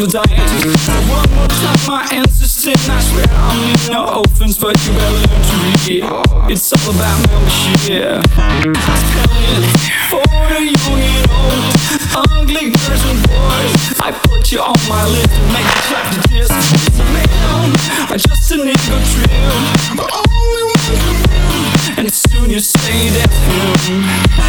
Aphrodite. One more time I insist, and I swear I mean no offense, but you better learn to read. It's all about membership. For the young and old, ugly girls and boys, I put you on my list and make you clap to this. Man, I just a nigga trim, but only one can win, and soon you say that's him.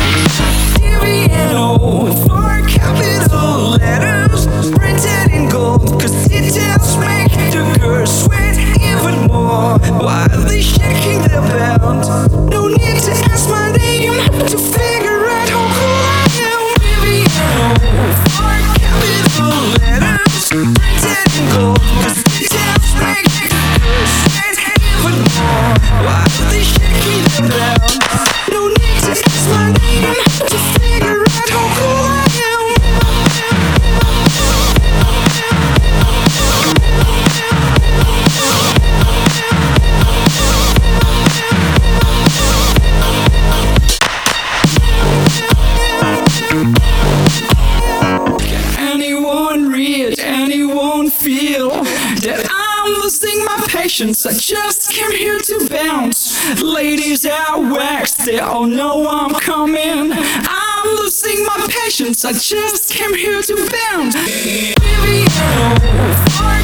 DVNO for capital letters, printed in gold, cause details make the girls sweat even more. Why are they shaking their belt? No need to ask my name to figure out how cool I am. DVNO for capital letters, printed in gold, cause details make the girls sweat even more. Why are they shaking their belt? No need to ask my name to figure out how cool I am. Can anyone read, anyone feel that I'm losing my patience? I just came here to bounce. Ladies out waxed, they all know I'm coming. I'm losing my patience, I just came here to bounce. Baby, for